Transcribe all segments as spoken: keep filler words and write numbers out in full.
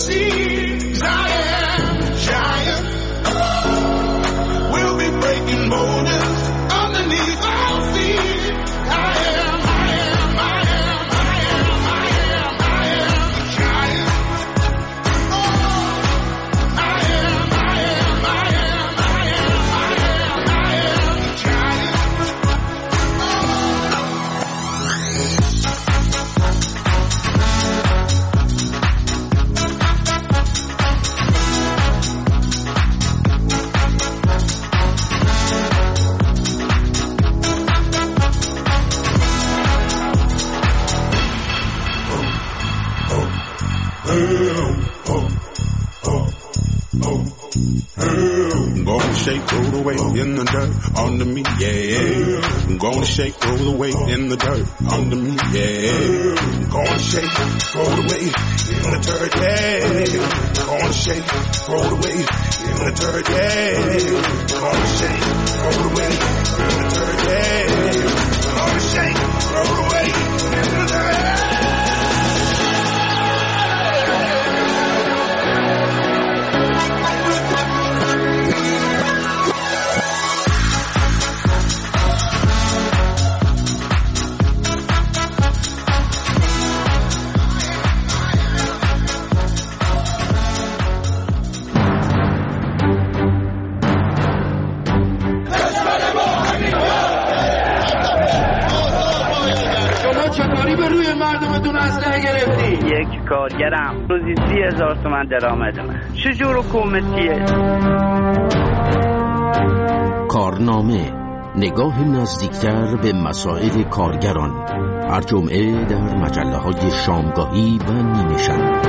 Shake, roll the weight in the dirt under me, yeah. I'm gonna shake, roll the weight in the dirt under me, yeah. I'm gonna shake, roll the weight in the dirt, yeah. I'm gonna shake, roll the weight in the dirt, yeah. I'm gonna shake, roll the weight in the dirt, yeah. I'm gonna shake, roll the weight in the dirt. یک کارگرم روزی سی هزار تومن درآمد من. چجور حکومتیه؟ کارنامه، نگاه نزدیکتر به مسائل کارگران، هر جمعه در مجله های شامگاهی و نیمه شب.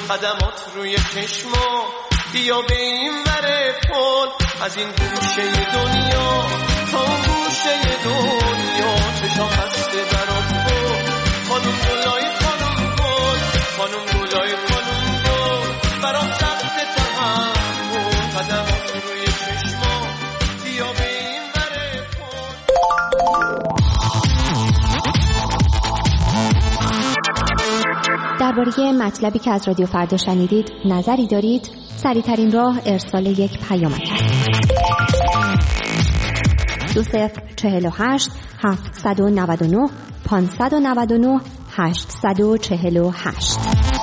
قدمات روی چشما، بیا به این ور پل، از این گوشه دنیا تا اون گوشه دنیا، چشام بسته برات بود خانم گلای خانم گل، خانم گلای خانم گل، برام سخت تحمل، قدمات روی چشما، بیا به این ور پل. درباره مطلبی که از رادیو فردا شنیدید نظری دارید؟ سریع‌ترین راه ارسال یک پیامک است. دو صفر چهل و هشت هفتصد و نود و نه پانصد و نود و نه هشتصد و چهل و هشت.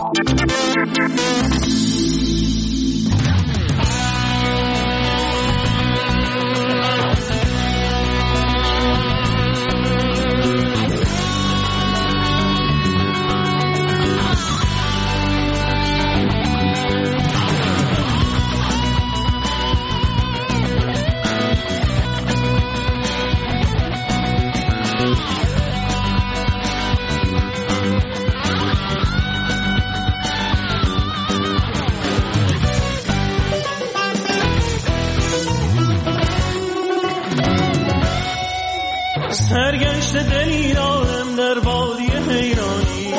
سرگشت دلی دارم در وادی حیرانی،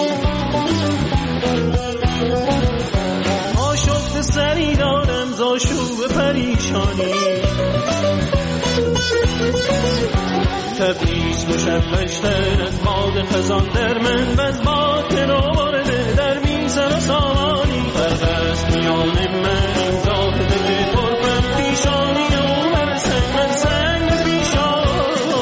آشفت سری دارم زاشوب پریشانی، تبریز مشبشتر از باد خزان در من، بز باد که رو بارده در میزن و سامانی، فرق است میان من این ذات دل تربم، پیشانی او برسن من سنگ پیشانی.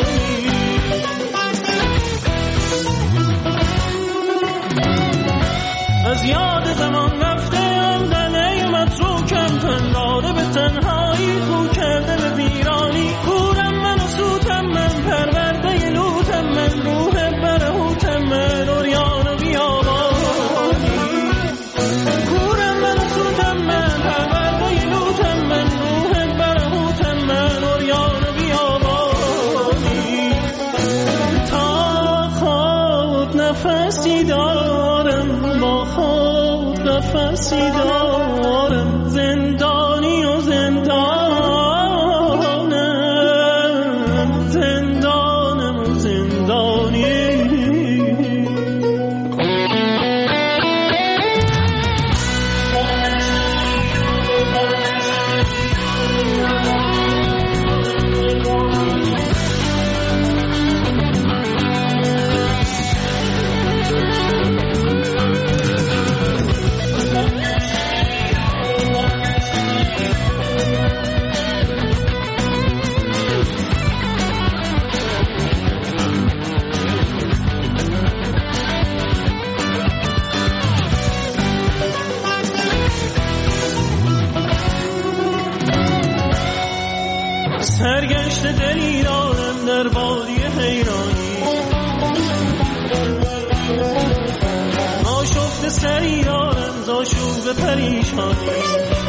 از یاد زمان رفتم دله متروکم، پنداره به تنهایی خو کرده به ویرانی، کورم من و سوتم من، پرورده لوتم من، روح برهوتم من، اوریان و بیابانی، کورم من و سوتم من، پرورده لوتم من، روح برهوتم من، اوریان و بیابانی. تا خود نفسی دارم، با خود نفسی دارم، زندانی و زندانم، زندانم و زندانی. سرگشت دلی دارم در وادی حیرانی، آشفت سری دارم زاشوب پریشانی،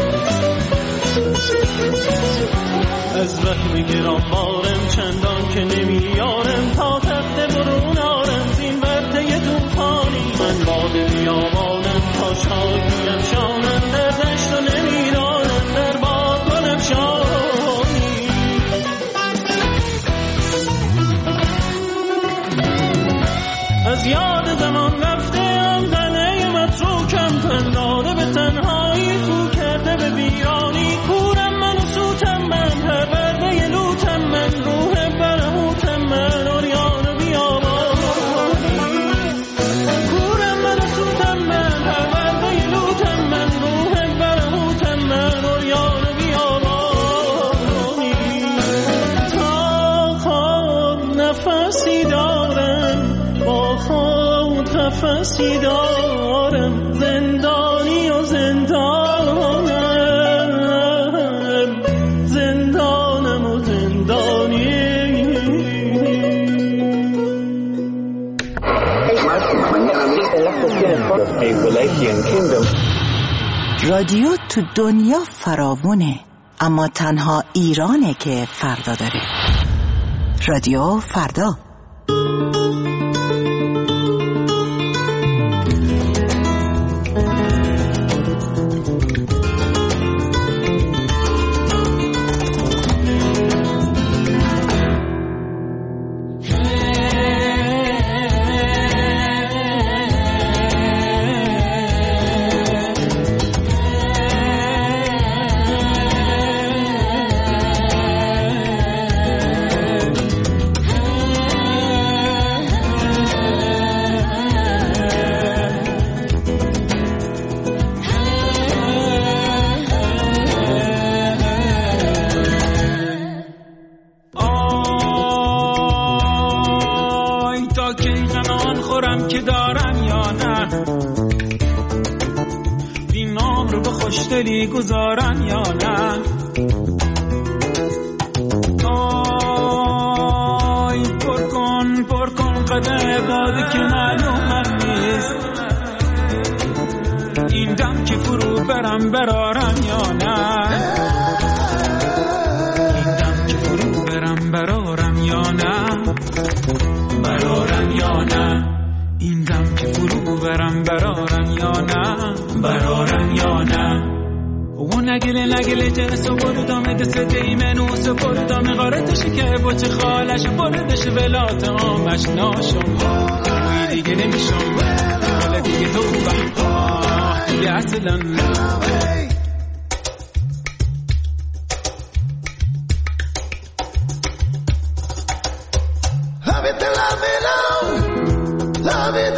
از وهم گرانبارم چندان که نمیارم، تا تخت برون آرم زین ورطه توفانی، من باد بیابانم تا شاگیم شانم، در دشت و نمیدانم در باد کنم شانی. از یاد زمان رفتم دله متروکم، پنداره به تنهایی خو کرده به ویرانی، کورم من و سوتم من، پرورده لوتم من، روح برهوتم من، اوریان و بیابانی، کورم من و سوتم من، پرورده لوتم من، روح برهوتم من، اوریان و بیابانی. تا خود نفسی دارم، با خود نفسی دارم، زندانی و زندانم، زندانم و زندانی. رادیو تو دنیا فراوونه، اما تنها ایرانه که فردا داره. رادیو فردا. تا که این غم آن خورم که دارم یا نه، این نام رو به خوشدلی گذارم یا نه. آی پر کن پر کن قدر باده که معلومم نیست، این دم که فرو برم برارم یا نه، این دم که فرو برم برارم یا نه، برارم یا نه، این دم که فرو برم برارم یا نه، برارم یا نه. و نگله نگله جنس و بردامه دست دیمنوس و بردامه غارتش که بچه خالش بردش ولات آمش ناشم روی دیگه نمیشم حالا دیگه تو بحقا دیگه اصلا Love it, love it, love it,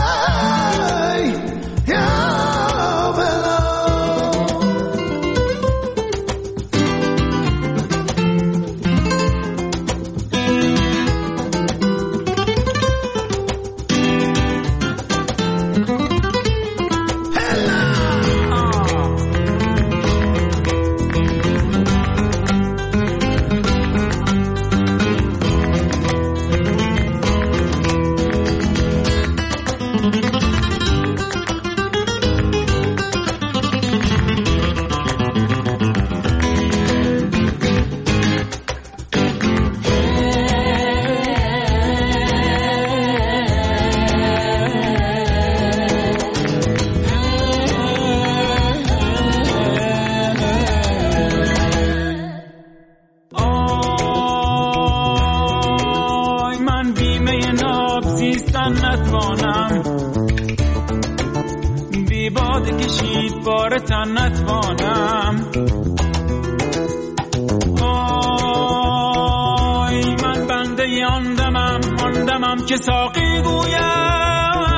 که ساقی گویم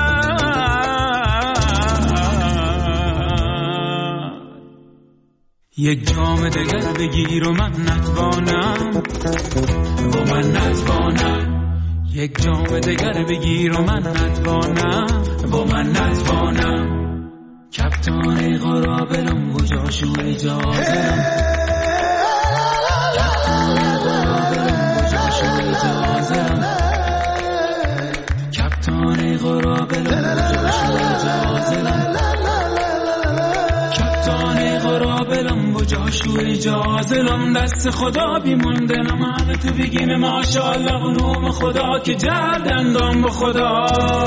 یک جام دگر بگیر و من نتوانم و من نتوانم یک جام دگر بگیر و من نتوانم و من نتوانم کپتان قرابلم و جاشو اجازم کپتان قرابلم کپتان قرابلم و جاشو اجازلم دست خدا بیموندنم همه تو بگیم ماشاءالله غنوم خدا که جردندم به خدا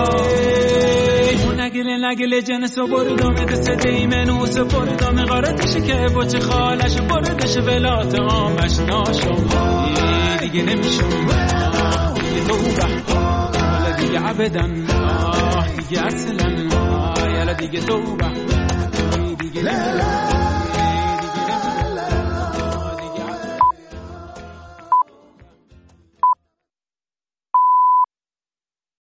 نگله نگله جنس و بردامه دست دیمنوس و بردامه غارتش که بچه خالش بردش ولات آمش ناشم دیگه نمیشم دیگه تو بحقا حالا دیگه عبدن دیگه اصلا یالا دیگه تو بحقا دیگه نمیشم